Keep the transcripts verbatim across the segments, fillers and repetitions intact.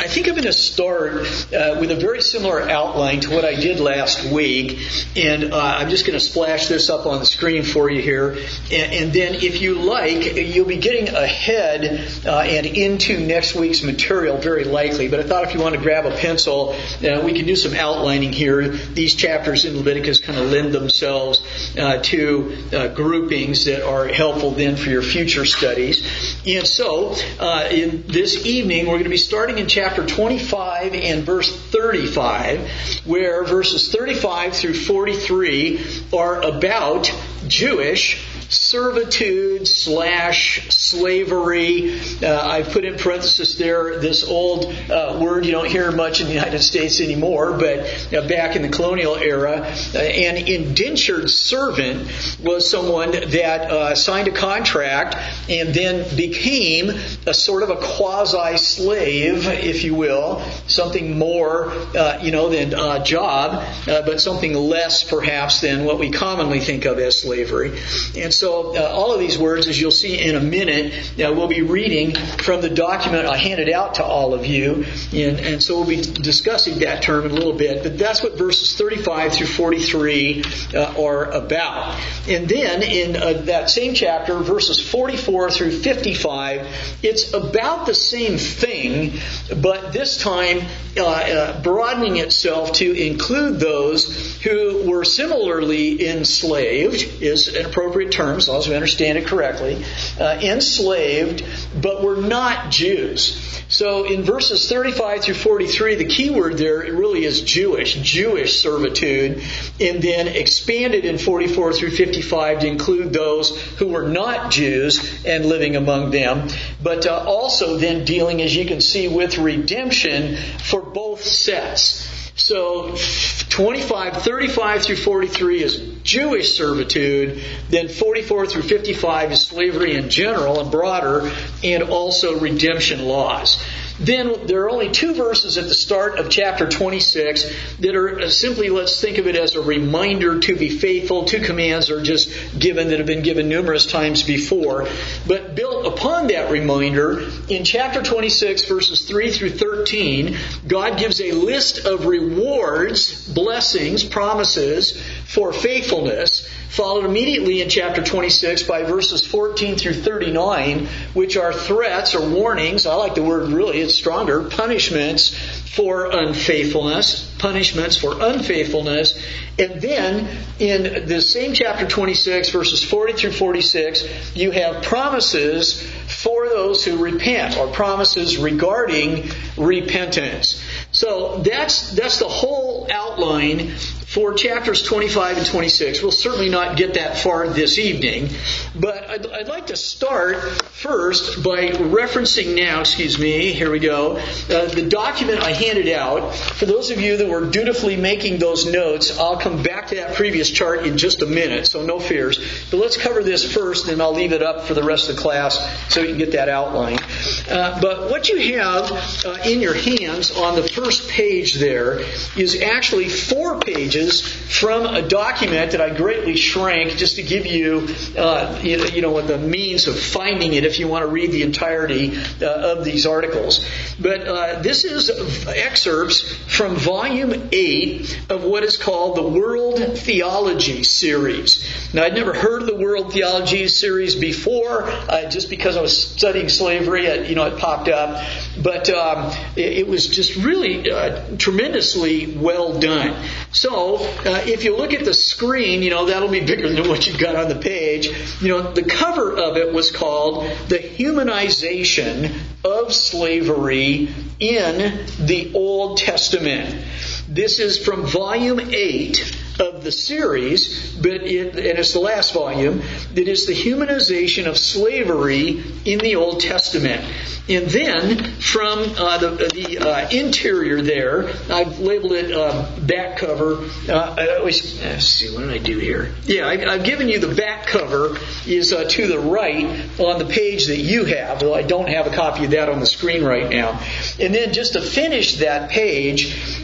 think I'm going to start uh, with a very similar outline to what I did last week. And uh, I'm just going to splash this up on the screen for you here. And, and then if you like, you'll be getting ahead uh, and into next week's material very likely. But I thought if you want to grab a pencil, uh, we can do some outlining here. These chapters in Leviticus kind of lend themselves uh, to uh, groupings that are helpful then for your future studies. And so, uh, in this evening, we're going to be starting in chapter twenty-five and verse thirty-five, where verses thirty-five through forty-three are about Jewish servitude slash slavery. Uh, I've put in parenthesis there this old uh, word you don't hear much in the United States anymore, but uh, back in the colonial era, uh, an indentured servant was someone that uh, signed a contract and then became a sort of a quasi-slave, if you will, something more, uh, you know, than a job, uh, but something less perhaps than what we commonly think of as slavery. And so uh, all of these words, as you'll see in a minute, uh, we'll be reading from the document I handed out to all of you. And, and so we'll be discussing that term in a little bit. But that's what verses thirty-five through forty-three uh, are about. And then in uh, that same chapter, verses forty-four through fifty-five, it's about the same thing, but this time uh, uh, broadening itself to include those who were similarly enslaved, is an appropriate term, as long as we understand it correctly, uh, enslaved, but were not Jews. So in verses thirty-five through forty-three, the key word there really is Jewish, Jewish servitude, and then expanded in forty-four through fifty-five to include those who were not Jews and living among them, but uh, also then dealing, as you can see, with redemption for both sets. So twenty-five, thirty-five through forty-three is Jewish servitude, then forty-four through fifty-five is slavery in general and broader, and also redemption laws. Then there are only two verses at the start of chapter twenty-six that are simply, let's think of it as a reminder to be faithful. Two commands are just given that have been given numerous times before. But built upon that reminder, in chapter twenty-six, verses three through thirteen, God gives a list of rewards, blessings, promises for faithfulness, followed immediately in chapter twenty-six by verses fourteen through thirty-nine, which are threats or warnings. I like the word really, it's stronger. Punishments for unfaithfulness. Punishments for unfaithfulness. And then in the same chapter twenty-six, verses forty through forty-six, you have promises for those who repent, or promises regarding repentance. So that's that's the whole outline for chapters twenty-five and twenty-six. We'll certainly not get that far this evening, but I'd, I'd like to start first by referencing now, excuse me, here we go, uh, the document I handed out. For those of you that were dutifully making those notes, I'll come back to that previous chart in just a minute, so no fears. But let's cover this first, and I'll leave it up for the rest of the class so you can get that outline. Uh, but what you have uh, in your hands on the first page there is actually four pages from a document that I greatly shrank just to give you, uh, you, you know, the means of finding it if you want to read the entirety uh, of these articles. But uh, this is excerpts from volume eight of what is called the World Theology Series. Now, I'd never heard of the World Theology Series before, uh, just because I was studying slavery, it, you know, it popped up. But um, it, it was just really uh, tremendously well done. So, uh, if you look at the screen, you know, that'll be bigger than what you've got on the page. You know, the cover of it was called The Humanization of Slavery in the Old Testament. This is from volume eight of the series, but it, and it's the last volume, that is the humanization of slavery in the Old Testament. And then from uh, the, the uh, interior there, I've labeled it uh, back cover. Uh, I always, let's see, what did I do here? Yeah, I, I've given you the back cover is uh, to the right on the page that you have, though I don't have a copy of that on the screen right now. And then just to finish that page,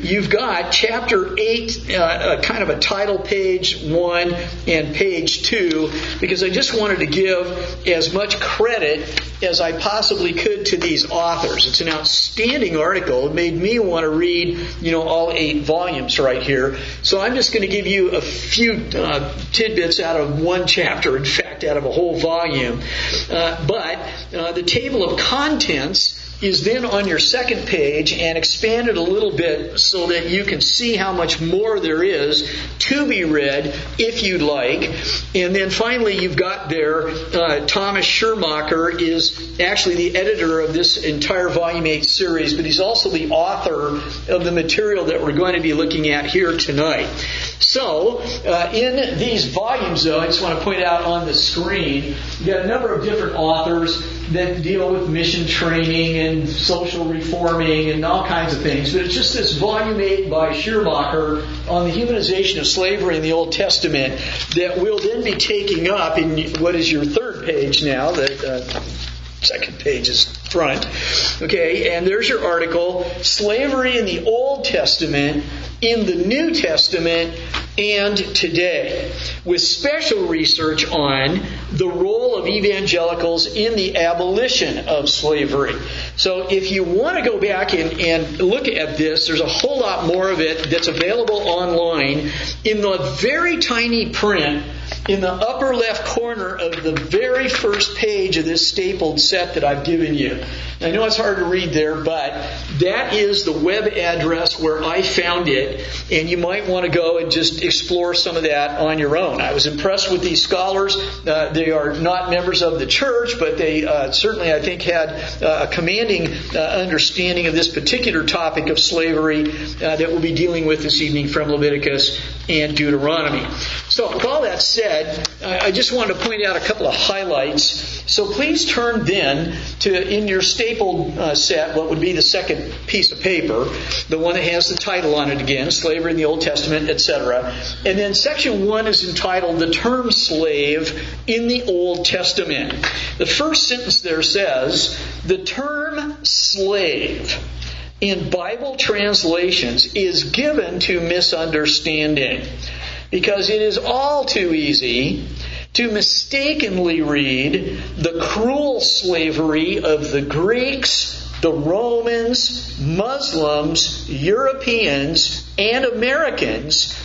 you've got chapter eight, uh, kind of a title page one and page two, because I just wanted to give as much credit as I possibly could to these authors. It's an outstanding article. It made me want to read, you know, all eight volumes right here. So I'm just going to give you a few uh, tidbits out of one chapter, in fact, out of a whole volume. Uh, but uh, the table of contents is then on your second page and expanded a little bit so that you can see how much more there is to be read if you'd like. And then finally you've got there uh, Thomas Schirmacher is actually the editor of this entire Volume eight series, but he's also the author of the material that we're going to be looking at here tonight. So, uh, in these volumes, though, I just want to point out on the screen, you've got a number of different authors that deal with mission training and social reforming and all kinds of things. But it's just this Volume eight by Schirmacher on the humanization of slavery in the Old Testament that we'll then be taking up in what is your third page now, the uh, second page is front. Okay, and there's your article, Slavery in the Old Testament, in the New Testament, and today, with special research on the role of evangelicals in the abolition of slavery. So if you want to go back and, and look at this, there's a whole lot more of it that's available online in the very tiny print in the upper left corner of the very first page of this stapled set that I've given you. I know it's hard to read there, but that is the web address where I found it, and you might want to go and just explore some of that on your own. I was impressed with these scholars. Uh, they are not members of the church, but they uh, certainly, I think, had uh, a commanding uh, understanding of this particular topic of slavery uh, that we'll be dealing with this evening from Leviticus and Deuteronomy. So with all that said, I just wanted to point out a couple of highlights. So please turn then to, in your stapled uh, set, what would be the second piece of paper, the one that has the title on it again, Slavery in the Old Testament, et cetera. And then section one is entitled The Term Slave in the Old Testament. The first sentence there says, the term slave in Bible translations is given to misunderstanding, because it is all too easy to mistakenly read the cruel slavery of the Greeks, the Romans, Muslims, Europeans, and Americans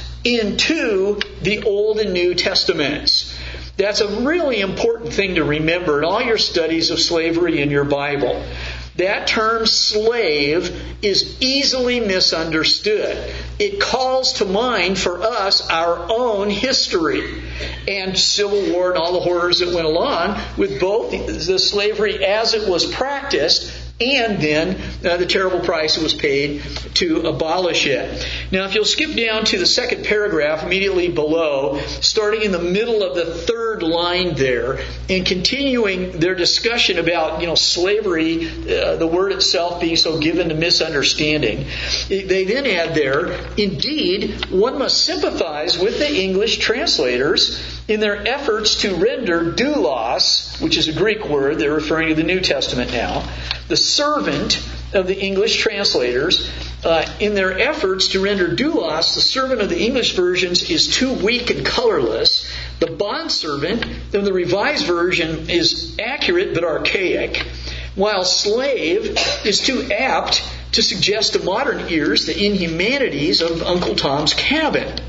into the Old and New Testaments. That's a really important thing to remember in all your studies of slavery in your Bible. That term slave is easily misunderstood. It calls to mind for us our own history and Civil War and all the horrors that went along with both the slavery as it was practiced and then uh, the terrible price it was paid to abolish it. Now, if you'll skip down to the second paragraph immediately below, starting in the middle of the third line there, and continuing their discussion about, you know, slavery, uh, the word itself being so given to misunderstanding, they then add there, indeed, one must sympathize with the English translators in their efforts to render doulos, which is a Greek word, they're referring to the New Testament now, the servant of the English translators, uh, in their efforts to render doulos, the servant of the English versions is too weak and colorless. The bondservant of the Revised Version is accurate but archaic, while slave is too apt to suggest to modern ears the inhumanities of Uncle Tom's Cabin.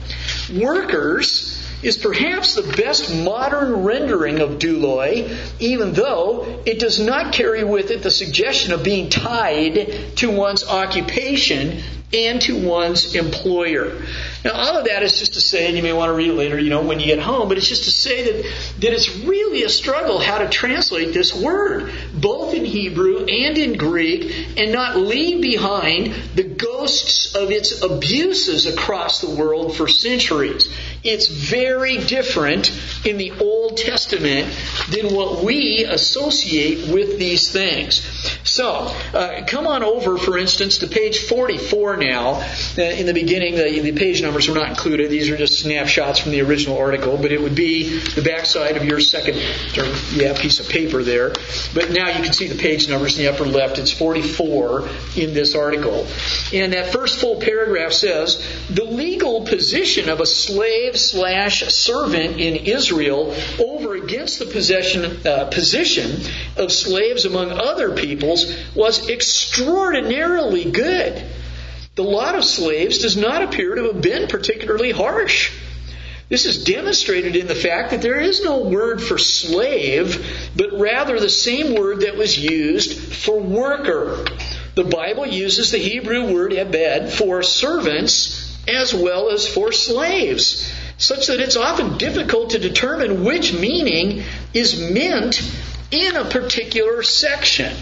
Workers is perhaps the best modern rendering of douloi, even though it does not carry with it the suggestion of being tied to one's occupation and to one's employer. Now, all of that is just to say, and you may want to read it later, you know, when you get home, but it's just to say that, that it's really a struggle how to translate this word, both in Hebrew and in Greek, and not leave behind the ghosts of its abuses across the world for centuries. It's very different in the Old Testament than what we associate with these things. So, uh, come on over, for instance, to page forty-four now. Uh, in the beginning, the, the page numbers were not included. These are just snapshots from the original article, but it would be the backside of your second or, yeah, piece of paper there. But now you can see the page numbers in the upper left. It's forty-four in this article. And that first full paragraph says, the legal position of a slave slash servant in Israel over against the possession, uh, position of slaves among other peoples was extraordinarily good. The lot of slaves does not appear to have been particularly harsh. This is demonstrated in the fact that there is no word for slave, but rather the same word that was used for worker. The Bible uses the Hebrew word ebed for servants as well as for slaves, such that it's often difficult to determine which meaning is meant in a particular section.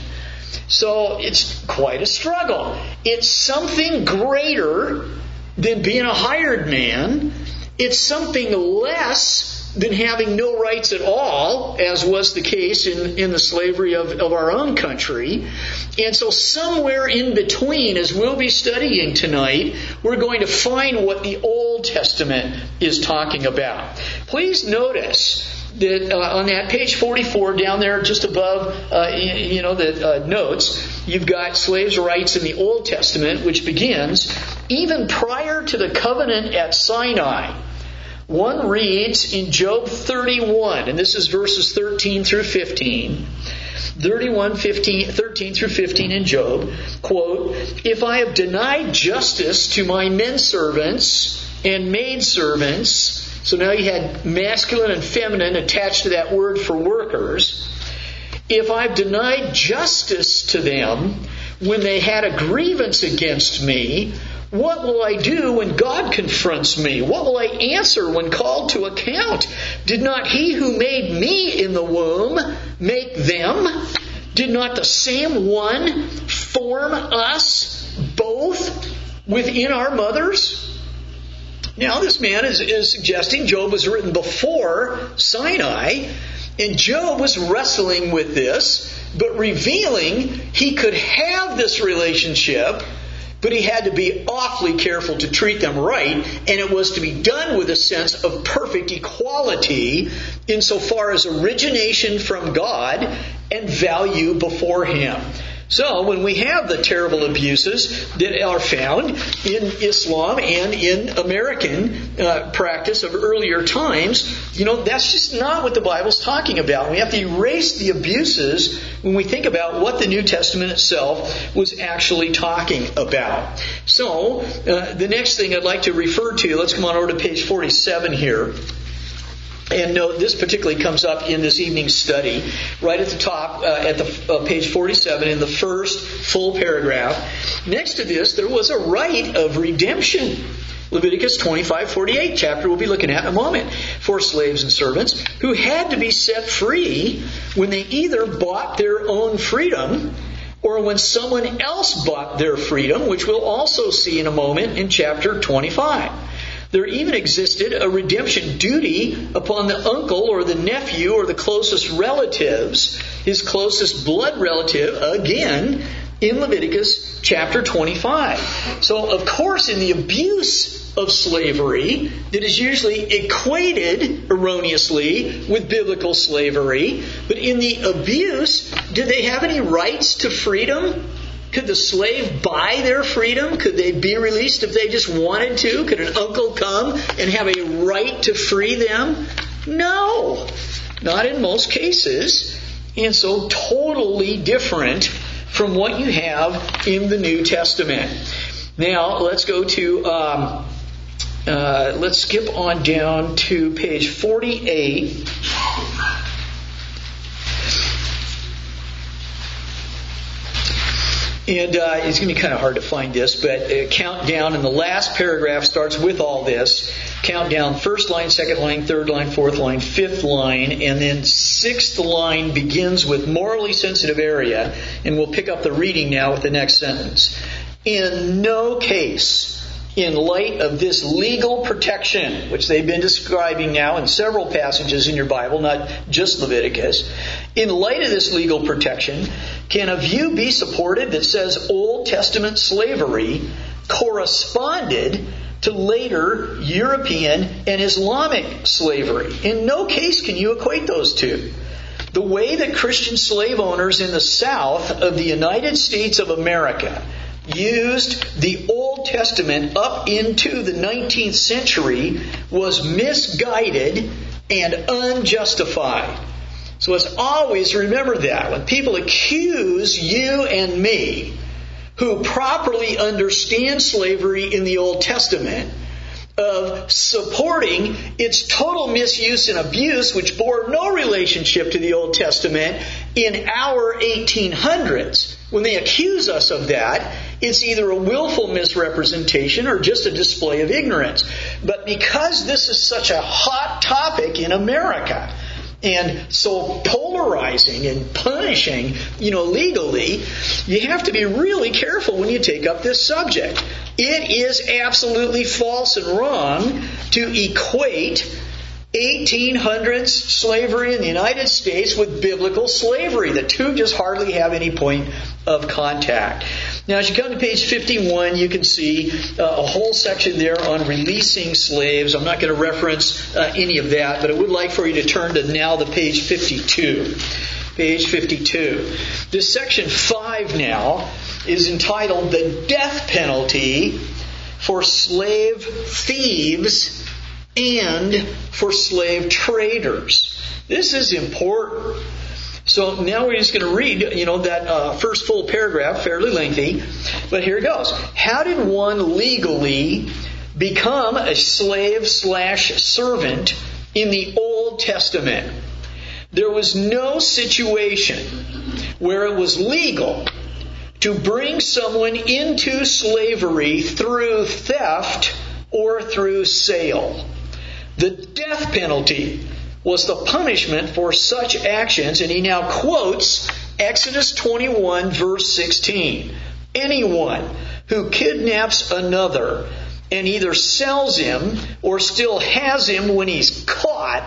So it's quite a struggle. It's something greater than being a hired man. It's something less than having no rights at all, as was the case in, in the slavery of, of our own country. And so somewhere in between, as we'll be studying tonight, we're going to find what the Old Testament is talking about. Please notice that uh, on that page forty-four, down there just above uh, you, you know the uh, notes, you've got slaves' rights in the Old Testament, which begins even prior to the covenant at Sinai. One reads in Job thirty-one, and this is verses thirteen through fifteen. thirty-one, fifteen, thirteen through fifteen in Job, quote, if I have denied justice to my men servants and maid servants, so now you had masculine and feminine attached to that word for workers. If I've denied justice to them when they had a grievance against me, what will I do when God confronts me? What will I answer when called to account? Did not He who made me in the womb make them? Did not the same one form us both within our mothers? Now this man is, is suggesting Job was written before Sinai, and Job was wrestling with this, but revealing he could have this relationship, but he had to be awfully careful to treat them right, and it was to be done with a sense of perfect equality insofar as origination from God and value before Him. So when we have the terrible abuses that are found in Islam and in American uh, practice of earlier times, you know, that's just not what the Bible's talking about. We have to erase the abuses when we think about what the New Testament itself was actually talking about. So uh, the next thing I'd like to refer to, let's come on over to page forty-seven here. And note, this particularly comes up in this evening's study, right at the top, uh, at the uh, page forty-seven, in the first full paragraph. Next to this, there was a right of redemption. Leviticus twenty-five forty-eight, chapter we'll be looking at in a moment, for slaves and servants who had to be set free when they either bought their own freedom or when someone else bought their freedom, which we'll also see in a moment in chapter twenty-five. There even existed a redemption duty upon the uncle or the nephew or the closest relatives, his closest blood relative, again, in Leviticus chapter twenty-five. So, of course, in the abuse of slavery that is usually equated erroneously with biblical slavery, but in the abuse, did they have any rights to freedom? Could the slave buy their freedom? Could they be released if they just wanted to? Could an uncle come and have a right to free them? No, not in most cases. And so totally different from what you have in the New Testament. Now, let's go to, um, uh, let's skip on down to page forty-eight. And uh, it's going to be kind of hard to find this, but uh, count down, and the last paragraph starts with all this. Count down first line, second line, third line, fourth line, fifth line, and then sixth line begins with morally sensitive area, and we'll pick up the reading now with the next sentence. In no case, in light of this legal protection, which they've been describing now in several passages in your Bible, not just Leviticus, in light of this legal protection, can a view be supported that says Old Testament slavery corresponded to later European and Islamic slavery? In no case can you equate those two. The way that Christian slave owners in the South of the United States of America used the Old Testament up into the nineteenth century was misguided and unjustified. So let's always remember that. When people accuse you and me, who properly understand slavery in the Old Testament, of supporting its total misuse and abuse, which bore no relationship to the Old Testament in our eighteen hundreds. When they accuse us of that, it's either a willful misrepresentation or just a display of ignorance. But because this is such a hot topic in America, and so polarizing and punishing, you know, legally, you have to be really careful when you take up this subject. It is absolutely false and wrong to equate eighteen hundreds slavery in the United States with biblical slavery. The two just hardly have any point of contact. Now, as you come to page fifty-one, you can see uh, a whole section there on releasing slaves. I'm not going to reference uh, any of that, but I would like for you to turn to now the page fifty-two. Page fifty-two. This section five now is entitled The Death Penalty for Slave Thieves and for Slave Traders. This is important. So now we're just going to read, you know, that uh, first full paragraph, fairly lengthy, but here it goes. How did one legally become a slave slash servant in the Old Testament? There was no situation where it was legal to bring someone into slavery through theft or through sale. The death penalty was the punishment for such actions, and he now quotes Exodus twenty-one, verse sixteen. Anyone who kidnaps another and either sells him or still has him when he's caught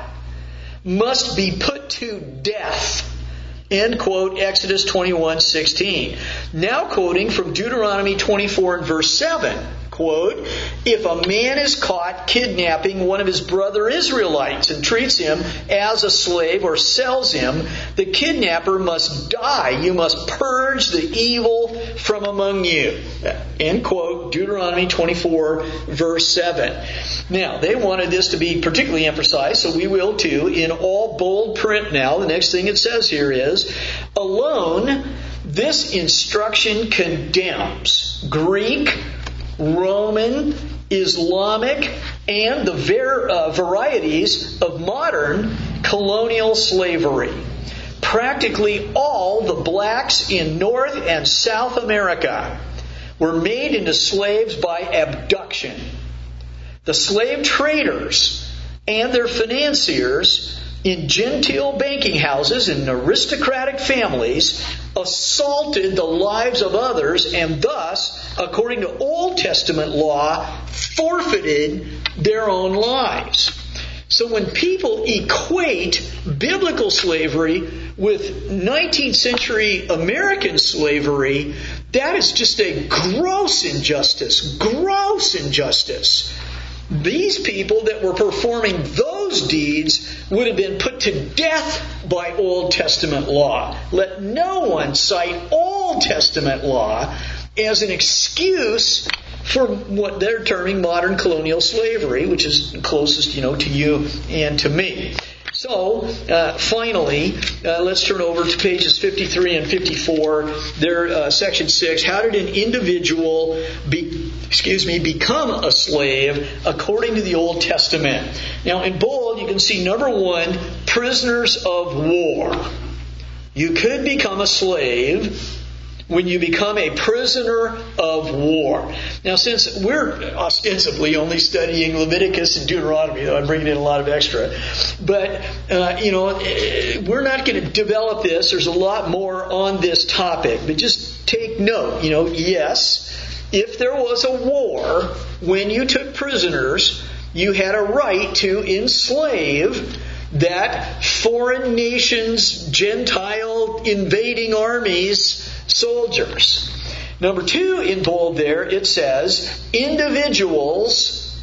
must be put to death. End quote, Exodus twenty-one, sixteen. Now quoting from Deuteronomy twenty-four and verse seven. Quote, if a man is caught kidnapping one of his brother Israelites and treats him as a slave or sells him, the kidnapper must die. You must purge the evil from among you. End quote, Deuteronomy twenty-four, verse seven. Now, they wanted this to be particularly emphasized, so we will too, in all bold print now. The next thing it says here is, alone, this instruction condemns Greek, Roman, Islamic, and the ver- uh, varieties of modern colonial slavery. Practically all the blacks in North and South America were made into slaves by abduction. The slave traders and their financiers in genteel banking houses and aristocratic families assaulted the lives of others and thus, according to Old Testament law, forfeited their own lives. So when people equate biblical slavery with nineteenth century American slavery, that is just a gross injustice, gross injustice. These people that were performing those deeds would have been put to death by Old Testament law. Let no one cite Old Testament law as an excuse for what they're terming modern colonial slavery, which is closest, you know, to you and to me. So, uh, finally, uh, let's turn over to pages fifty-three and fifty-four. There, uh, section six. How did an individual be, excuse me, become a slave according to the Old Testament? Now, in bold, you can see number one, prisoners of war. You could become a slave when you become a prisoner of war. Now, since we're ostensibly only studying Leviticus and Deuteronomy, though I'm bringing in a lot of extra, but, uh, you know, we're not going to develop this. There's a lot more on this topic, but just take note, you know, yes, if there was a war, when you took prisoners, you had a right to enslave that foreign nations, Gentile invading armies, soldiers. Number two, in bold there, it says, individuals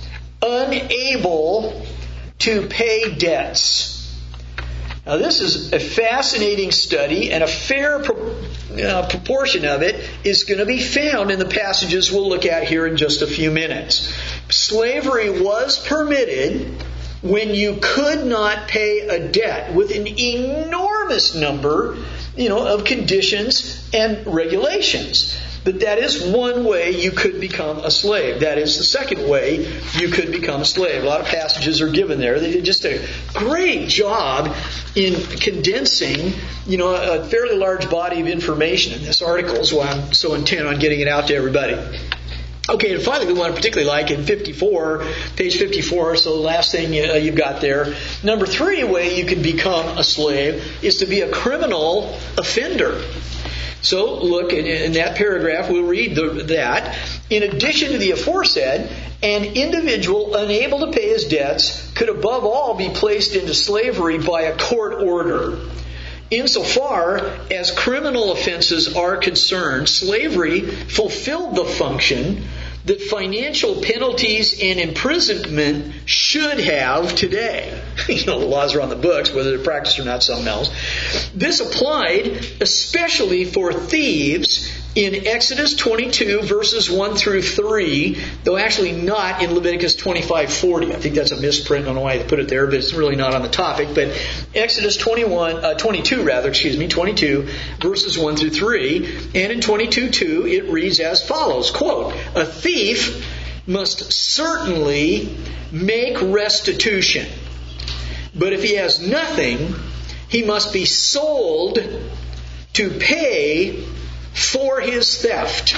unable to pay debts. Now, this is a fascinating study, and a fair pro- uh, proportion of it is going to be found in the passages we'll look at here in just a few minutes. Slavery was permitted when you could not pay a debt, with an enormous number, you know, of conditions and regulations. But that is one way you could become a slave. That is the second way you could become a slave. A lot of passages are given there. They did just a great job in condensing, you know, a fairly large body of information in this article. Is why I'm so intent on getting it out to everybody. Okay, and finally, the one I particularly like in fifty-four, page fifty-four, so the last thing uh, you've got there. Number three way you can become a slave is to be a criminal offender. So, look, in, in that paragraph, we'll read the, that. In addition to the aforesaid, an individual unable to pay his debts could above all be placed into slavery by a court order. Insofar as criminal offenses are concerned, slavery fulfilled the function that financial penalties and imprisonment should have today. You know, the laws are on the books, whether they're practiced or not, something else. This applied especially for thieves in Exodus twenty-two, verses one through three, though actually not in Leviticus twenty-five forty. I think that's a misprint. I don't know why they put it there, but it's really not on the topic. But Exodus twenty-one, uh, twenty-two, rather, excuse me, twenty-two, verses one through three. And in twenty-two two, it reads as follows, quote, a thief must certainly make restitution, but if he has nothing, he must be sold to pay for his theft.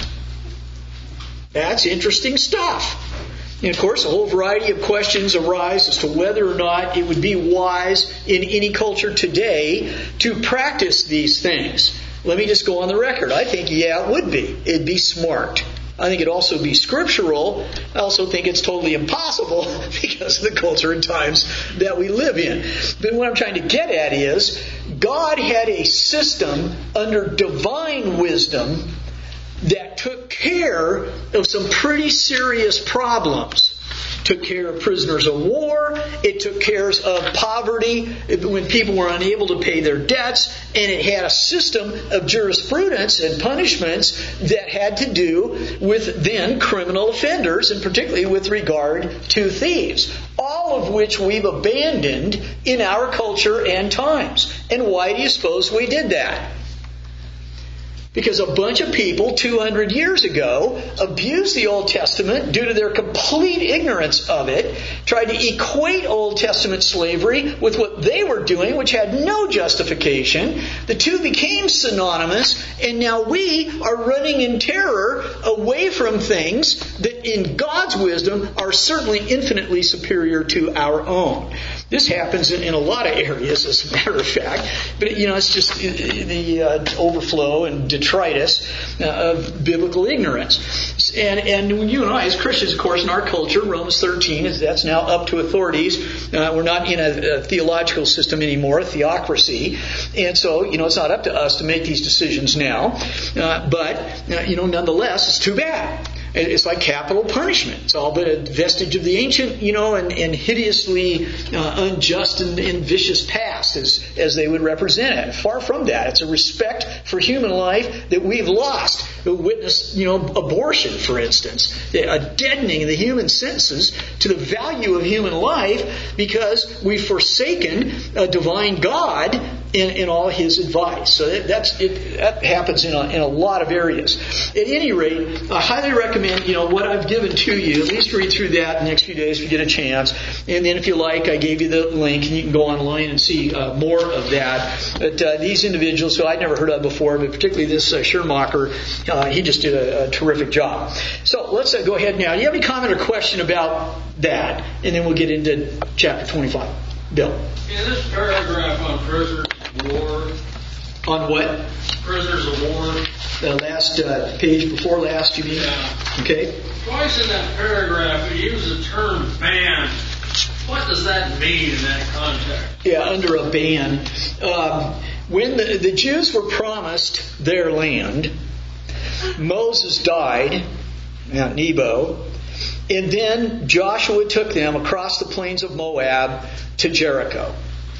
That's interesting stuff. And of course, a whole variety of questions arise as to whether or not it would be wise in any culture today to practice these things. Let me just go on the record. I think, yeah, it would be. It'd be smart. I think it'd also be scriptural. I also think it's totally impossible because of the culture and times that we live in. But what I'm trying to get at is, God had a system under divine wisdom that took care of some pretty serious problems. Took care of prisoners of war. It took care of poverty when people were unable to pay their debts. And it had a system of jurisprudence and punishments that had to do with then criminal offenders, and particularly with regard to thieves. All of which we've abandoned in our culture and times. And why do you suppose we did that? Because a bunch of people two hundred years ago abused the Old Testament due to their complete ignorance of it, tried to equate Old Testament slavery with what they were doing, which had no justification. The two became synonymous, and now we are running in terror away from things that in God's wisdom are certainly infinitely superior to our own. This happens in, in a lot of areas, as a matter of fact. But, you know, it's just the uh, overflow and detritus uh, of biblical ignorance. And and you and I, as Christians, of course, in our culture, Romans thirteen, that's now up to authorities. Uh, we're not in a, a theological system anymore, a theocracy. And so, you know, it's not up to us to make these decisions now. Uh, but, uh, you know, nonetheless, it's too bad. It's like capital punishment. It's all but a vestige of the ancient, you know, and, and hideously uh, unjust and, and vicious past, as as they would represent it. Far from that. It's a respect for human life that we've lost. Witness, you know, abortion, for instance, a deadening of the human senses to the value of human life because we've forsaken a divine God in, in all His advice. So that, that's it, that happens in a, in a lot of areas. At any rate, I highly recommend, you know, what I've given to you. At least read through that in the next few days if you get a chance. And then, if you like, I gave you the link, and you can go online and see uh, more of that. But uh, these individuals who I'd never heard of before, but particularly this uh, Schirmacher, uh, he just did a, a terrific job. So let's uh, go ahead now. Do you have any comment or question about that? And then we'll get into chapter twenty-five. Bill. In this paragraph on prisoners of war, On what? Prisoners of war. The last uh, page before last, you mean? Yeah. Okay. Twice in that paragraph, he uses the term ban. What does that mean in that context? Yeah, under a ban. Um, when the, the Jews were promised their land, Moses died, Mount Nebo, and then Joshua took them across the plains of Moab to Jericho.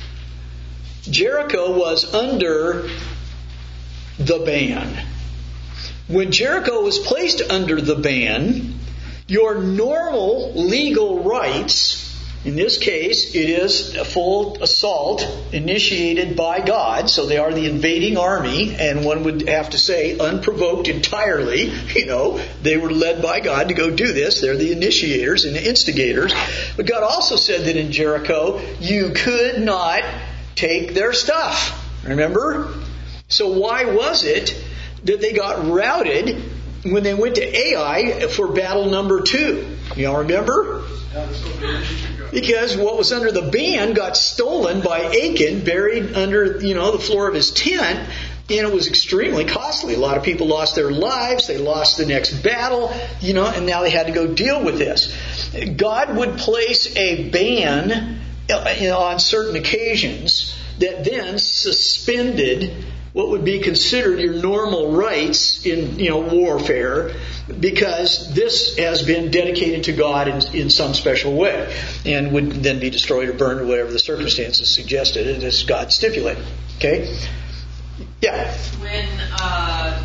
Jericho was under the ban. When Jericho was placed under the ban, your normal legal rights, in this case, it is a full assault initiated by God, so they are the invading army, and one would have to say unprovoked entirely. You know, they were led by God to go do this. They're the initiators and the instigators. But God also said that in Jericho, you could not take their stuff. Remember? So why was it that they got routed when they went to Ai for battle number two? Y'all remember? Because what was under the ban got stolen by Achan, buried under, you know, the floor of his tent, and it was extremely costly. A lot of people lost their lives, they lost the next battle, you know, and now they had to go deal with this. God would place a ban, you know, on certain occasions that then suspended what would be considered your normal rights in, you know, warfare, because this has been dedicated to God in, in some special way, and would then be destroyed or burned or whatever the circumstances suggested, and as God stipulated. Okay? Yeah? When uh,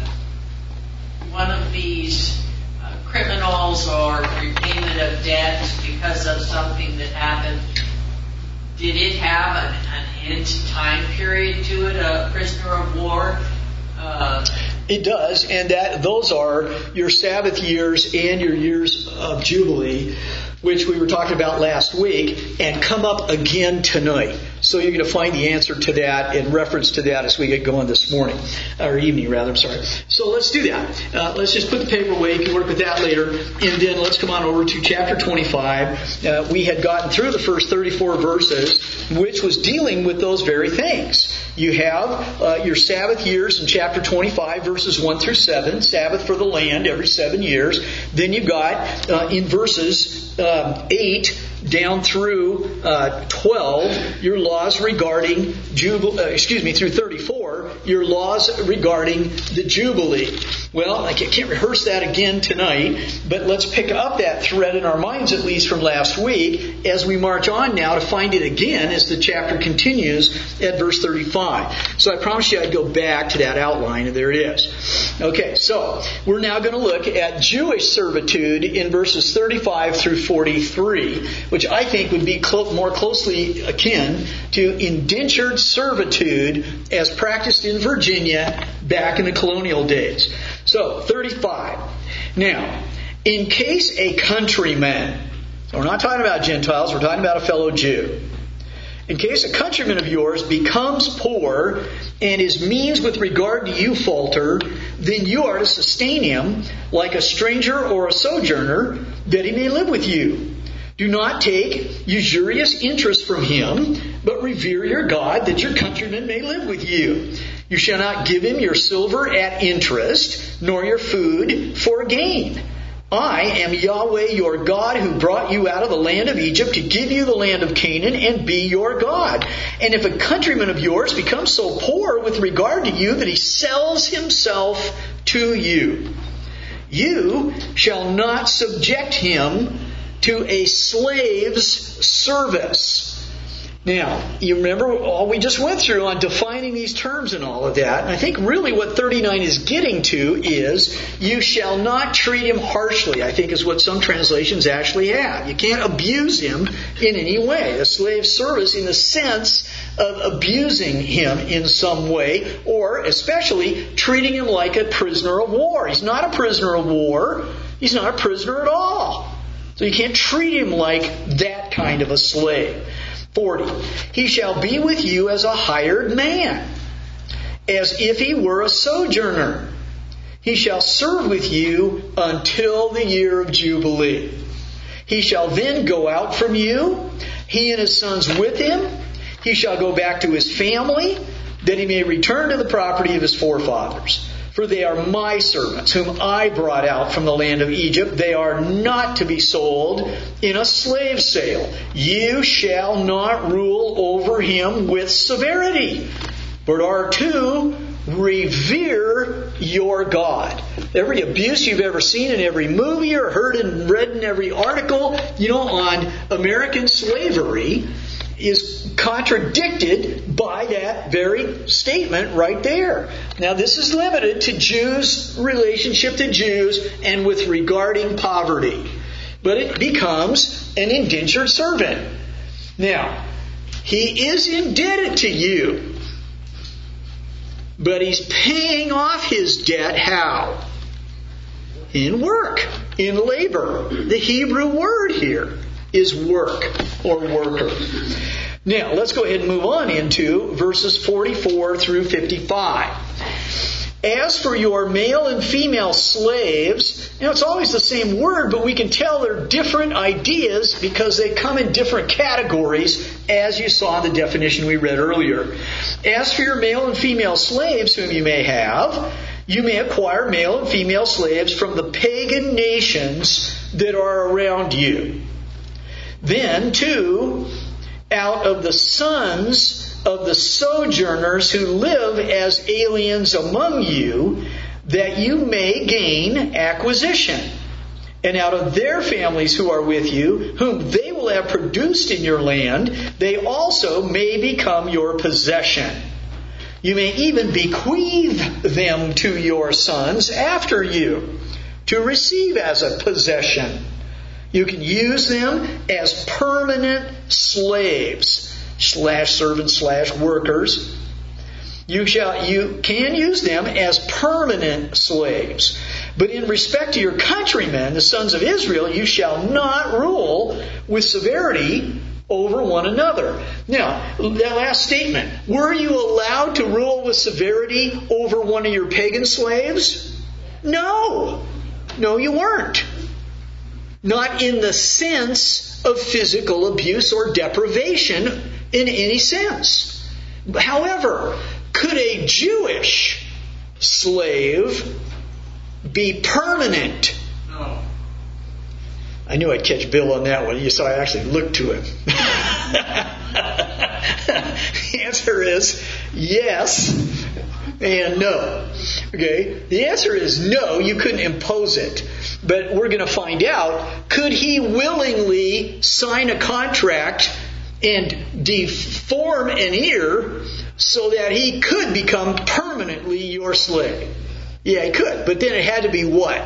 one of these uh, criminals or repayment of debts because of something that happened, did it have an, an end time period to it, a prisoner of war? Uh, it does, and that those are your Sabbath years and your years of Jubilee, which we were talking about last week, and come up again tonight. So you're going to find the answer to that in reference to that as we get going this morning, or evening rather, I'm sorry. So let's do that. Uh, let's just put the paper away. You can work with that later. And then let's come on over to chapter twenty-five. Uh, we had gotten through the first thirty-four verses, which was dealing with those very things. You have uh, your Sabbath years in chapter twenty-five, verses one through seven, Sabbath for the land every seven years. Then you've got uh, in verses uh, eight down through uh, twelve, your laws regarding Jubilee, uh, excuse me, through thirty-four, your laws regarding the Jubilee. Well, I can't rehearse that again tonight, but let's pick up that thread in our minds, at least from last week, as we march on now to find it again as the chapter continues at verse thirty-five. So I promised you I'd go back to that outline, and there it is. Okay, so we're now going to look at Jewish servitude in verses thirty-five through forty-three, which I think would be clo- more closely akin to indentured servitude as practiced in Virginia back in the colonial days. So, thirty-five. Now, in case a countryman, so we're not talking about Gentiles, we're talking about a fellow Jew. In case a countryman of yours becomes poor and his means with regard to you falter, then you are to sustain him like a stranger or a sojourner, that he may live with you. Do not take usurious interest from him, but revere your God, that your countrymen may live with you. You shall not give him your silver at interest, nor your food for gain. I am Yahweh your God, who brought you out of the land of Egypt to give you the land of Canaan and be your God. And if a countryman of yours becomes so poor with regard to you that he sells himself to you, you shall not subject him to a slave's service. Now, you remember all we just went through on defining these terms and all of that. And I think really what thirty-nine is getting to is, you shall not treat him harshly, I think is what some translations actually have. You can't abuse him in any way. A slave's service in the sense of abusing him in some way, or especially treating him like a prisoner of war. He's not a prisoner of war. He's not a prisoner at all. So you can't treat him like that kind of a slave. forty. He shall be with you as a hired man, as if he were a sojourner. He shall serve with you until the year of Jubilee. He shall then go out from you, he and his sons with him. He shall go back to his family, that he may return to the property of his forefathers. For they are my servants, whom I brought out from the land of Egypt. They are not to be sold in a slave sale. You shall not rule over him with severity, but are to revere your God. Every abuse you've ever seen in every movie or heard and read in every article, you know, on American slavery is contradicted by that very statement right there. Now, this is limited to Jews' relationship to Jews and with regarding poverty. But it becomes an indentured servant. Now, he is indebted to you. But he's paying off his debt how? In work, in labor. The Hebrew word here is work or worker. Now, let's go ahead and move on into verses forty-four through fifty-five. As for your male and female slaves, you know, it's always the same word, but we can tell they're different ideas because they come in different categories, as you saw in the definition we read earlier. As for your male and female slaves whom you may have, you may acquire male and female slaves from the pagan nations that are around you. Then, too, out of the sons of the sojourners who live as aliens among you, that you may gain acquisition. And out of their families who are with you, whom they will have produced in your land, they also may become your possession. You may even bequeath them to your sons after you, to receive as a possession. You can use them as permanent slaves, slash servants slash workers. You shall you can use them as permanent slaves. But in respect to your countrymen, the sons of Israel, you shall not rule with severity over one another. Now, that last statement, were you allowed to rule with severity over one of your pagan slaves? No. No, you weren't. Not in the sense of physical abuse or deprivation in any sense. However, could a Jewish slave be permanent? No. I knew I'd catch Bill on that one. You saw I actually looked to him. The answer is yes and no. Okay? The answer is no, you couldn't impose it. But we're going to find out, could he willingly sign a contract and deform an ear so that he could become permanently your slave? Yeah, he could. But then it had to be what?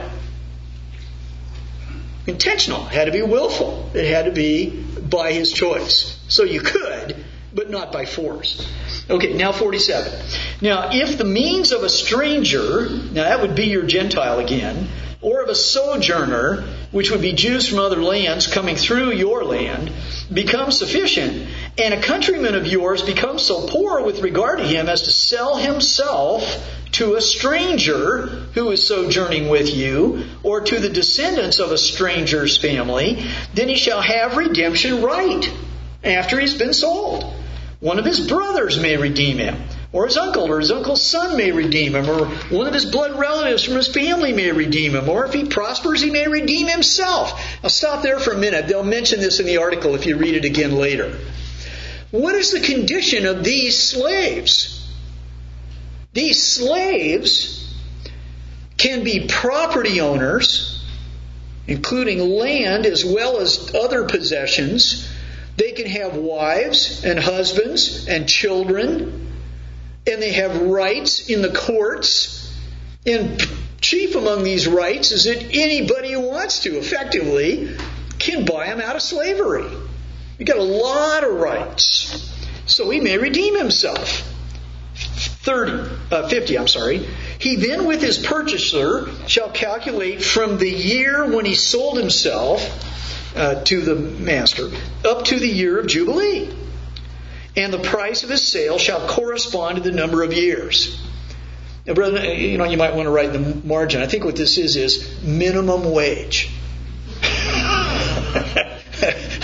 Intentional. It had to be willful. It had to be by his choice. So you could, but not by force. Okay, now forty-seven. Now, if the means of a stranger, now that would be your Gentile again, or of a sojourner, which would be Jews from other lands coming through your land, becomes sufficient, and a countryman of yours becomes so poor with regard to him as to sell himself to a stranger who is sojourning with you, or to the descendants of a stranger's family, then he shall have redemption right after he's been sold. One of his brothers may redeem him, or his uncle or his uncle's son may redeem him, or one of his blood relatives from his family may redeem him, or if he prospers, he may redeem himself. I'll stop there for a minute. They'll mention this in the article if you read it again later. What is the condition of these slaves? These slaves can be property owners, including land as well as other possessions. They can have wives and husbands and children, and they have rights in the courts. And chief among these rights is that anybody who wants to, effectively, can buy them out of slavery. You've got a lot of rights. So he may redeem himself. thirty, uh, fifty, I'm sorry. He then with his purchaser shall calculate from the year when he sold himself uh, to the master up to the year of Jubilee. And the price of his sale shall correspond to the number of years. Now, brother, you know, you might want to write in the margin. I think what this is is minimum wage. I think it's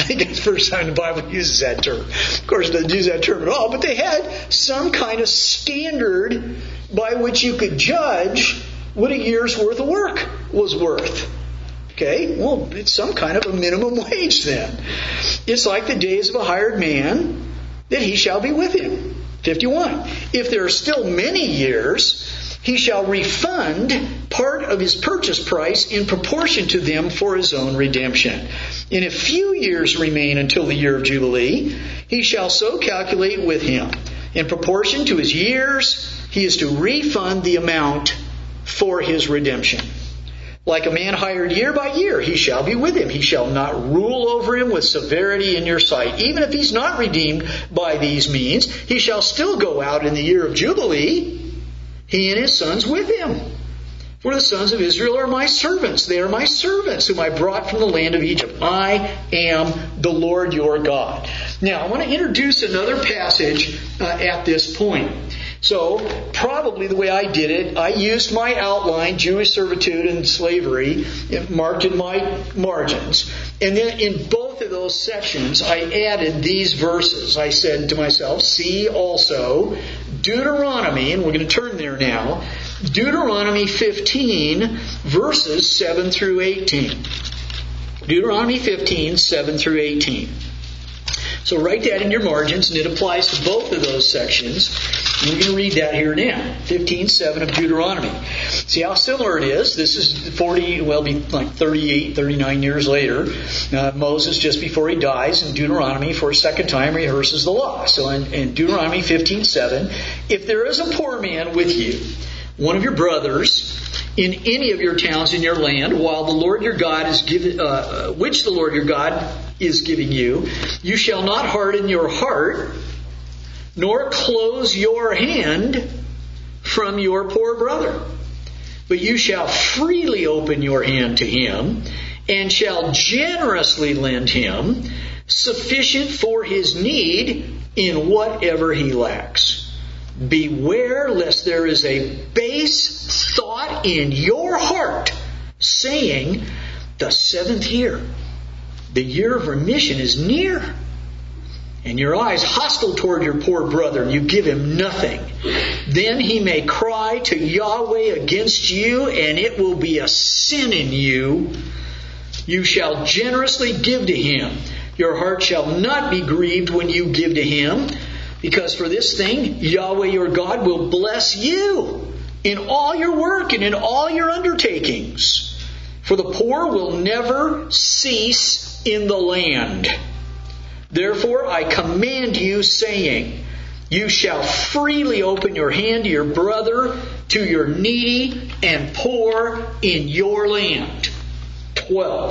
first time the Bible uses that term. Of course, it doesn't use that term at all, but they had some kind of standard by which you could judge what a year's worth of work was worth. Okay, well, it's some kind of a minimum wage then. It's like the days of a hired man, that he shall be with him. fifty-one. If there are still many years, he shall refund part of his purchase price in proportion to them for his own redemption. And if few years remain until the year of Jubilee, he shall so calculate with him. In proportion to his years, he is to refund the amount for his redemption. Like a man hired year by year, he shall be with him. He shall not rule over him with severity in your sight. Even if he's not redeemed by these means, he shall still go out in the year of Jubilee, he and his sons with him. For the sons of Israel are my servants. They are my servants whom I brought from the land of Egypt. I am the Lord your God. Now, I want to introduce another passage uh, at this point. So, probably the way I did it, I used my outline, Jewish servitude and slavery, marked in my margins. And then in both of those sections, I added these verses. I said to myself, see also Deuteronomy, and we're going to turn there now, Deuteronomy fifteen, verses seven through eighteen. Deuteronomy fifteen, seven through eighteen. So write that in your margins, and it applies to both of those sections. And we're going to read that here now. fifteen seven of Deuteronomy. See how similar it is. This is forty, well, be like thirty-eight, thirty-nine years later. Uh, Moses, just before he dies, in Deuteronomy, for a second time, rehearses the law. So in, in Deuteronomy fifteen seven, if there is a poor man with you, one of your brothers, in any of your towns in your land, while the Lord your God is given, uh, which the Lord your God is giving you, you shall not harden your heart, nor close your hand from your poor brother. But you shall freely open your hand to him, and shall generously lend him sufficient for his need in whatever he lacks. Beware lest there is a base thought in your heart, saying, the seventh year, the year of remission is near. And your eyes hostile toward your poor brother, and you give him nothing. Then he may cry to Yahweh against you, and it will be a sin in you. You shall generously give to him. Your heart shall not be grieved when you give to him, because for this thing Yahweh your God will bless you in all your work and in all your undertakings. For the poor will never cease in the land. Therefore I command you, saying, you shall freely open your hand to your brother, to your needy and poor in your land. twelve.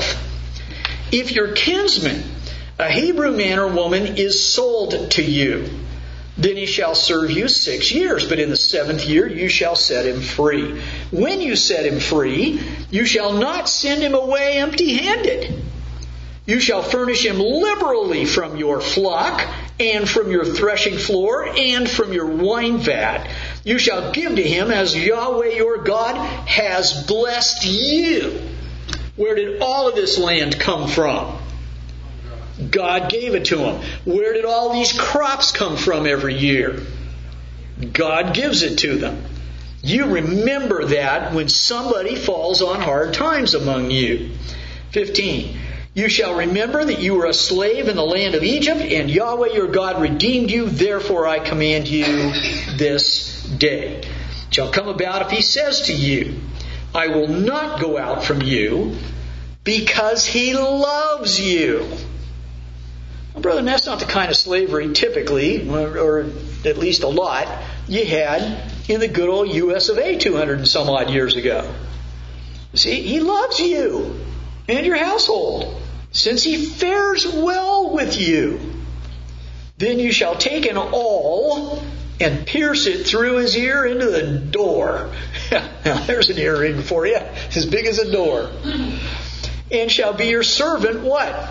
If your kinsman, a Hebrew man or woman, is sold to you, then he shall serve you six years, but in the seventh year you shall set him free. When you set him free, you shall not send him away empty-handed. You shall furnish him liberally from your flock, and from your threshing floor, and from your wine vat. You shall give to him as Yahweh your God has blessed you. Where did all of this land come from? God gave it to him. Where did all these crops come from every year? God gives it to them. You remember that when somebody falls on hard times among you. fifteen. You shall remember that you were a slave in the land of Egypt, and Yahweh your God redeemed you. Therefore I command you this day. It shall come about if he says to you, I will not go out from you, because he loves you. Well, brother, that's not the kind of slavery typically, or, or at least a lot, you had in the good old U S of A two hundred and some odd years ago. See, he loves you and your household, since he fares well with you. Then you shall take an awl and pierce it through his ear into the door. Now there's an earring for you, as big as a door. And shall be your servant what?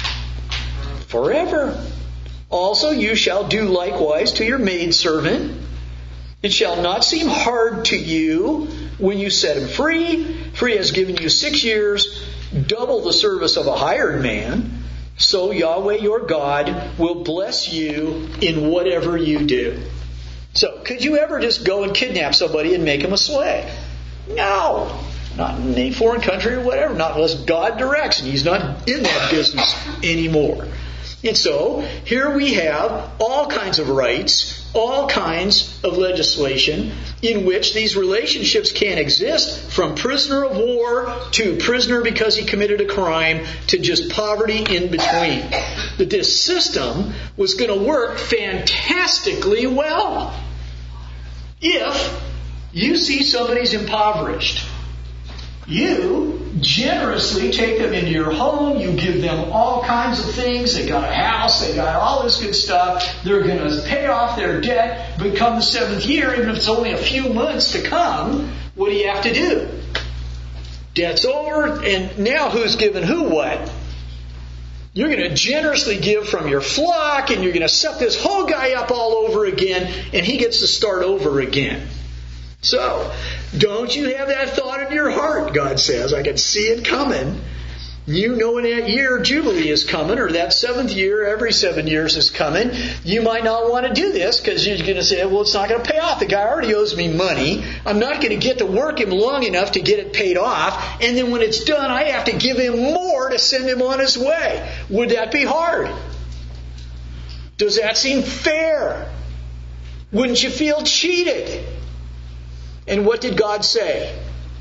Forever. Also you shall do likewise to your maidservant. It shall not seem hard to you when you set him free, for he has given you six years, double the service of a hired man. so Yahweh your God will bless you in whatever you do. So, could you ever just go and kidnap somebody and make him a slave? No. Not in any foreign country or whatever. Not unless God directs, and He's not in that business anymore. And so, here we have all kinds of rights, all kinds of legislation in which these relationships can exist, from prisoner of war to prisoner because he committed a crime to just poverty in between. But this system was going to work fantastically well if you see somebody's impoverished. You generously take them into your home. You give them all kinds of things. They got a house. They got all this good stuff. They're going to pay off their debt. But come the seventh year, even if it's only a few months to come, what do you have to do? Debt's over, and now who's giving who what? You're going to generously give from your flock, and you're going to set this whole guy up all over again, and he gets to start over again. So, don't you have that thought in your heart, God says. I can see it coming. You know when that year of Jubilee is coming, or that seventh year, every seven years is coming. You might not want to do this because you're going to say, well, it's not going to pay off. The guy already owes me money. I'm not going to get to work him long enough to get it paid off. And then when it's done, I have to give him more to send him on his way. Would that be hard? Does that seem fair? Wouldn't you feel cheated? And what did God say?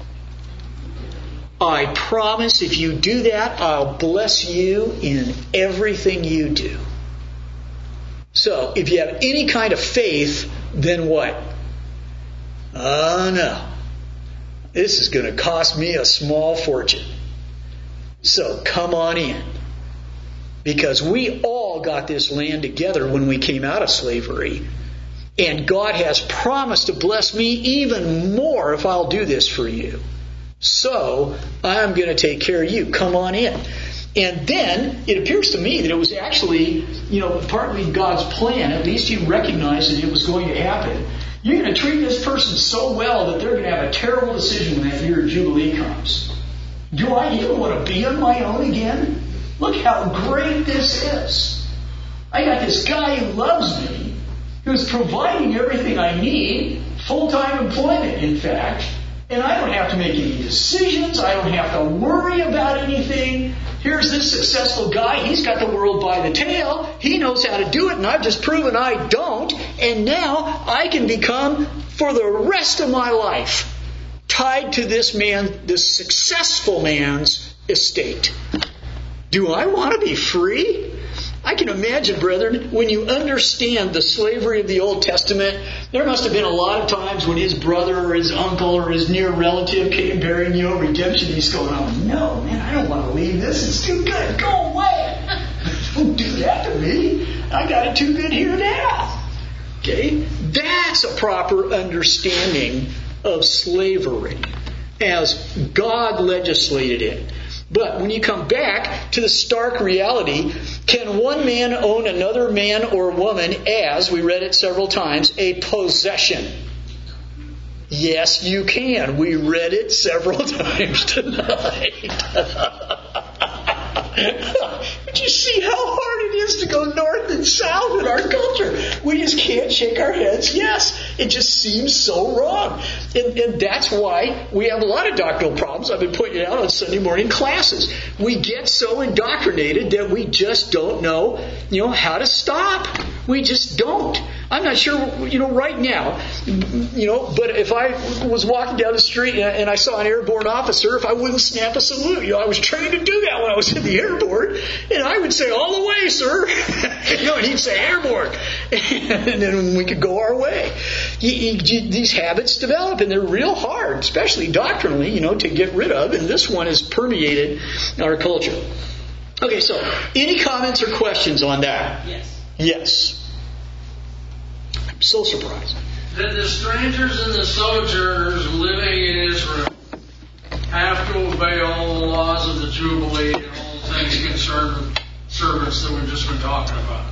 I promise if you do that, I'll bless you in everything you do. So, if you have any kind of faith, then what? Oh no. This is going to cost me a small fortune. So, come on in. Because we all got this land together when we came out of slavery. And God has promised to bless me even more if I'll do this for you. So, I'm going to take care of you. Come on in. And then, it appears to me that it was actually, you know, partly God's plan. At least He recognized that it was going to happen. You're going to treat this person so well that they're going to have a terrible decision when that year of Jubilee comes. Do I even want to be on my own again? Look how great this is. I got this guy who loves me, who's providing everything I need, full-time employment, in fact, and I don't have to make any decisions. I don't have to worry about anything. Here's this successful guy. He's got the world by the tail. He knows how to do it, and I've just proven I don't. And now I can become, for the rest of my life, tied to this man, this successful man's estate. Do I want to be free? I can imagine, brethren, when you understand the slavery of the Old Testament, there must have been a lot of times when his brother or his uncle or his near relative came bearing you know, redemption. He's going, oh no, man, I don't want to leave this. It's too good. Go away. Don't do that to me. I got it too good here now. Okay? That's a proper understanding of slavery as God legislated it. But when you come back to the stark reality, can one man own another man or woman as, we read it several times, a possession? Yes, you can. We read it several times tonight. But you see how hard it is to go north and south in our culture. We just can't shake our heads. Yes, it just seems so wrong. And, and that's why we have a lot of doctrinal problems. I've been pointing it out on Sunday morning classes. We get so indoctrinated that we just don't know, you know, how to stop. We just don't. I'm not sure, you know, right now, you know, but if I was walking down the street and I saw an airborne officer, if I wouldn't snap a salute, you know, I was trained to do that when I was in the airborne, and I would say, all the way, sir. You know, and he'd say, airborne. And then we could go our way. You, you, these habits develop, and they're real hard, especially doctrinally, you know, to get rid of, and this one has permeated our culture. Okay, so, any comments or questions on that? Yes. Yes. I'm so surprised. That the strangers and the sojourners living in Israel have to obey all the laws of the Jubilee and all the things concerning servants that we've just been talking about.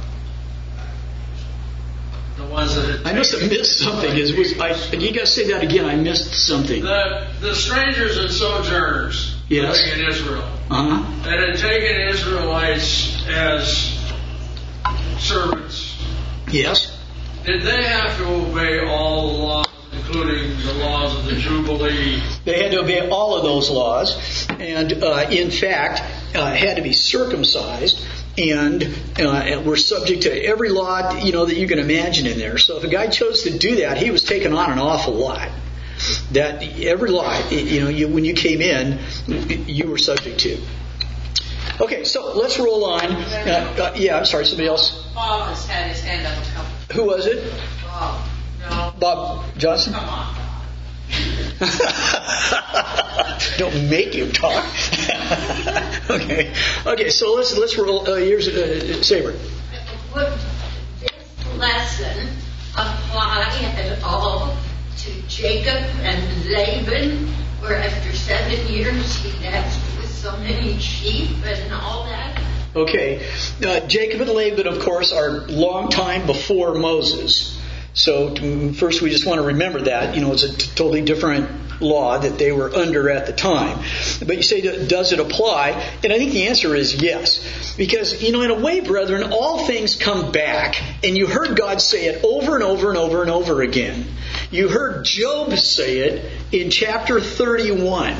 The ones that I must have missed something. Is was I? You got to say that again. I missed something. The the strangers and sojourners yes. living in Israel uh-huh. that had taken Israelites as servants, Yes. did they have to obey all the laws, including the laws of the Jubilee? They had to obey all of those laws, and uh, in fact, uh, had to be circumcised, and uh, were subject to every law, you know, that you can imagine in there. So if a guy chose to do that, he was taking on an awful lot. That every law, you know, you, when you came in, you were subject to. Okay, so let's roll on. Uh, uh, yeah, I'm sorry, somebody else. Bob has had his hand up a couple. Who was it? Bob. No. Bob Johnson? Come on, Bob. Don't make him talk. okay. Okay. So let's let's roll. Uh, here's uh, Saber. Would this lesson apply at all to Jacob and Laban, where after seven years he left with so many sheep and all that? Okay. Uh, Jacob and Laban, of course, are long time before Moses. So to, first we just want to remember that. You know, it's a t- totally different law that they were under at the time. But you say, does it apply? And I think the answer is yes. Because, you know, in a way, brethren, all things come back. And you heard God say it over and over and over and over again. You heard Job say it in chapter thirty-one.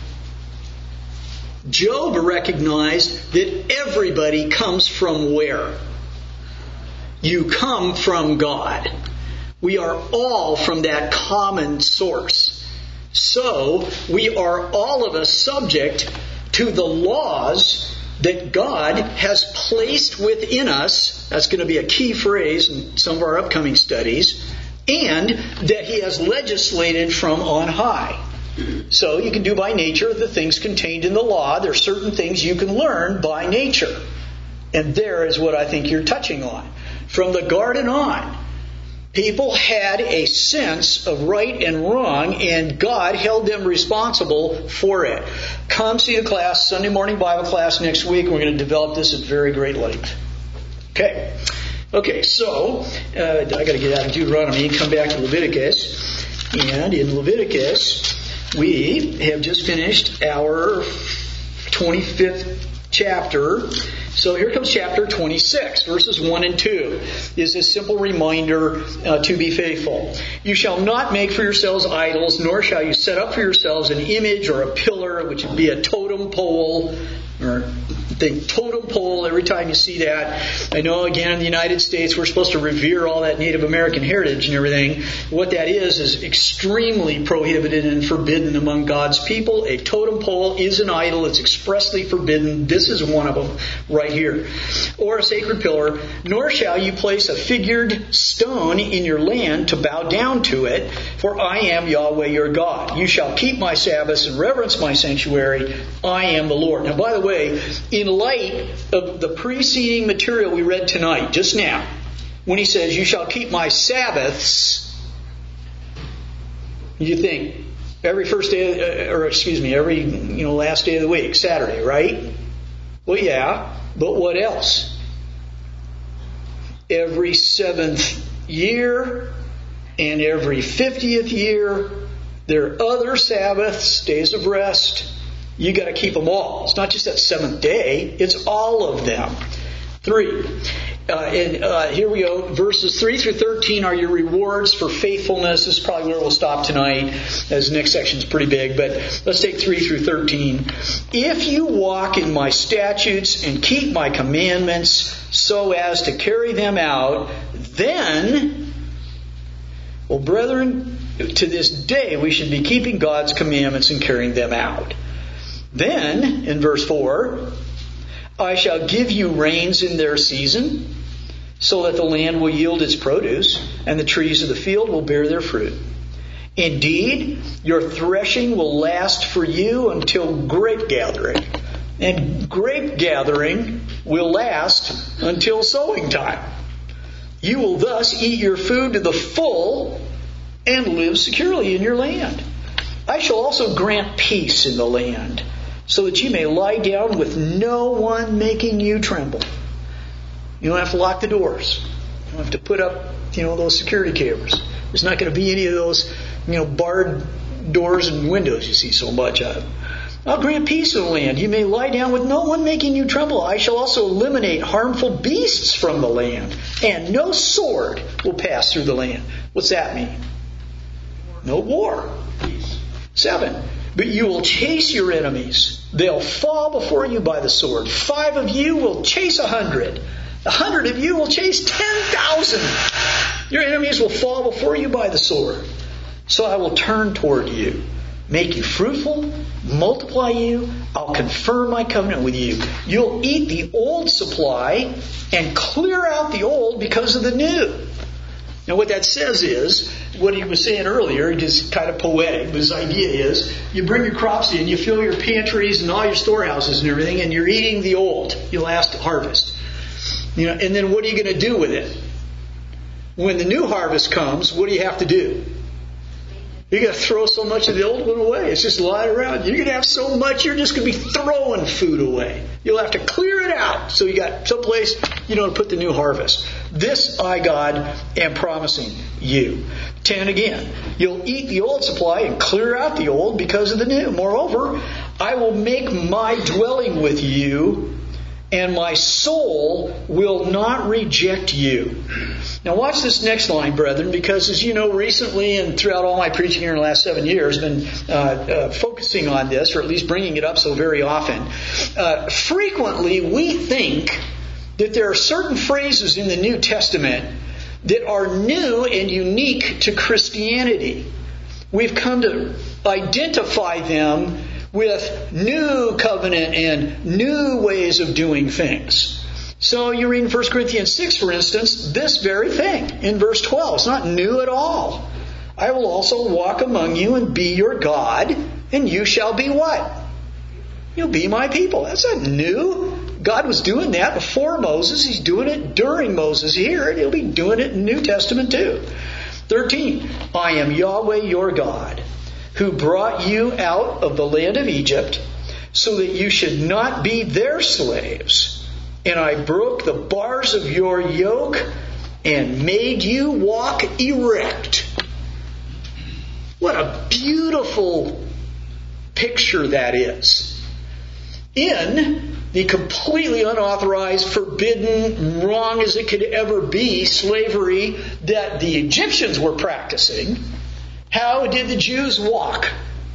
Job recognized that everybody comes from where? You come from God. We are all from that common source. So, we are all of us subject to the laws that God has placed within us. That's going to be a key phrase in some of our upcoming studies. And that He has legislated from on high. So, you can do by nature the things contained in the law. There are certain things you can learn by nature. And there is what I think you're touching on. From the garden on, people had a sense of right and wrong, and God held them responsible for it. Come see the class, Sunday morning Bible class next week. We're going to develop this at very great length. Okay. Okay, so uh, I got to get out of Deuteronomy and come back to Leviticus. And in Leviticus, we have just finished our twenty-fifth chapter. So here comes chapter twenty-six, verses one and two. Is a simple reminder uh, to be faithful. You shall not make for yourselves idols, nor shall you set up for yourselves an image or a pillar, which would be a totem pole, or think totem pole every time you see that. I know, again, in the United States, we're supposed to revere all that Native American heritage and everything. What that is, is extremely prohibited and forbidden among God's people. A totem pole is an idol. It's expressly forbidden. This is one of them right here. Or a sacred pillar. Nor shall you place a figured stone in your land to bow down to it, for I am Yahweh your God. You shall keep my Sabbaths and reverence my sanctuary. I am the Lord. Now, by the way, in light of the preceding material we read tonight, just now, when he says, you shall keep my Sabbaths, you think, every first day, or excuse me, every, you know, last day of the week, Saturday, right? Well, yeah, but what else? Every seventh year and every fiftieth year, there are other Sabbaths, days of rest. You got to keep them all. It's not just that seventh day. It's all of them. Three. Uh, and uh, here we go. Verses three through thirteen are your rewards for faithfulness. This is probably where we'll stop tonight, as the next section is pretty big. But let's take three through thirteen. If you walk in my statutes and keep my commandments so as to carry them out, then, well, brethren, to this day we should be keeping God's commandments and carrying them out. Then, in verse four, I shall give you rains in their season, so that the land will yield its produce, and the trees of the field will bear their fruit. Indeed, your threshing will last for you until grape gathering, and grape gathering will last until sowing time. You will thus eat your food to the full and live securely in your land. I shall also grant peace in the land, so that you may lie down with no one making you tremble. You don't have to lock the doors. You don't have to put up, you know, those security cameras. There's not going to be any of those, you know, barred doors and windows you see so much of. I'll grant peace in the land. You may lie down with no one making you tremble. I shall also eliminate harmful beasts from the land, and no sword will pass through the land. What's that mean? No war. Seven. But you will chase your enemies. They'll fall before you by the sword. Five of you will chase a hundred. A hundred of you will chase ten thousand. Your enemies will fall before you by the sword. So I will turn toward you, make you fruitful, multiply you. I'll confirm my covenant with you. You'll eat the old supply and clear out the old because of the new. Now what that says is, what he was saying earlier, just kind of poetic, but his idea is, you bring your crops in, you fill your pantries and all your storehouses and everything, and you're eating the old, your last harvest. You know, and then what are you going to do with it? When the new harvest comes, what do you have to do? You're going to throw so much of the old one away. It's just lying around. You're going to have so much, you're just going to be throwing food away. You'll have to clear it out. So you got someplace, you know, to put the new harvest. This I, God, am promising you. Ten again. You'll eat the old supply and clear out the old because of the new. Moreover, I will make my dwelling with you, and my soul will not reject you. Now watch this next line, brethren, because as you know, recently and throughout all my preaching here in the last seven years, I've been uh, uh, focusing on this, or at least bringing it up so very often. Uh, frequently, we think that there are certain phrases in the New Testament that are new and unique to Christianity. We've come to identify them with new covenant and new ways of doing things. So you read in First Corinthians six, for instance, this very thing in verse twelve. It's not new at all. I will also walk among you and be your God, and you shall be what? You'll be my people. That's not new. God was doing that before Moses. He's doing it during Moses here, and He'll be doing it in the New Testament too. thirteen. I am Yahweh your God, who brought you out of the land of Egypt, so that you should not be their slaves. And I broke the bars of your yoke and made you walk erect. What a beautiful picture that is. In the completely unauthorized, forbidden, wrong as it could ever be, slavery that the Egyptians were practicing, how did the Jews walk?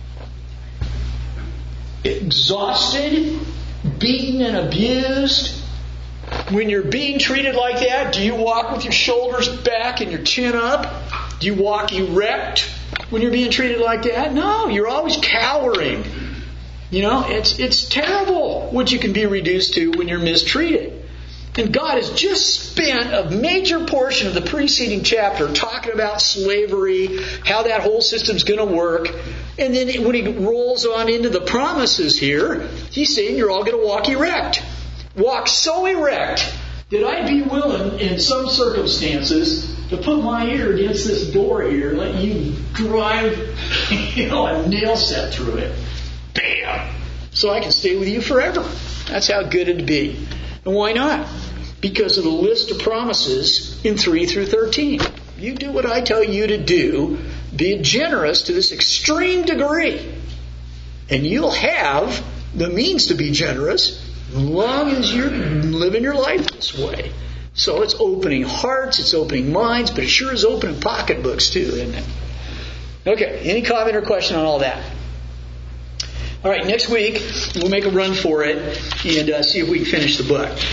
Exhausted, beaten and abused. When you're being treated like that, do you walk with your shoulders back and your chin up? Do you walk erect when you're being treated like that? No, you're always cowering. You know, it's it's terrible what you can be reduced to when you're mistreated. And God has just spent a major portion of the preceding chapter talking about slavery, how that whole system's going to work. And then when he rolls on into the promises here, he's saying you're all going to walk erect. Walk so erect that I'd be willing, in some circumstances, to put my ear against this door here and let you drive, you know, a nail set through it. Bam! So I can stay with you forever. That's how good it'd be. And why not? Because of the list of promises in three through thirteen. You do what I tell you to do. Be generous to this extreme degree. And you'll have the means to be generous as long as you're living your life this way. So it's opening hearts, it's opening minds, but it sure is opening pocketbooks too, isn't it? Okay, any comment or question on all that? All right, next week we'll make a run for it and uh, see if we can finish the book.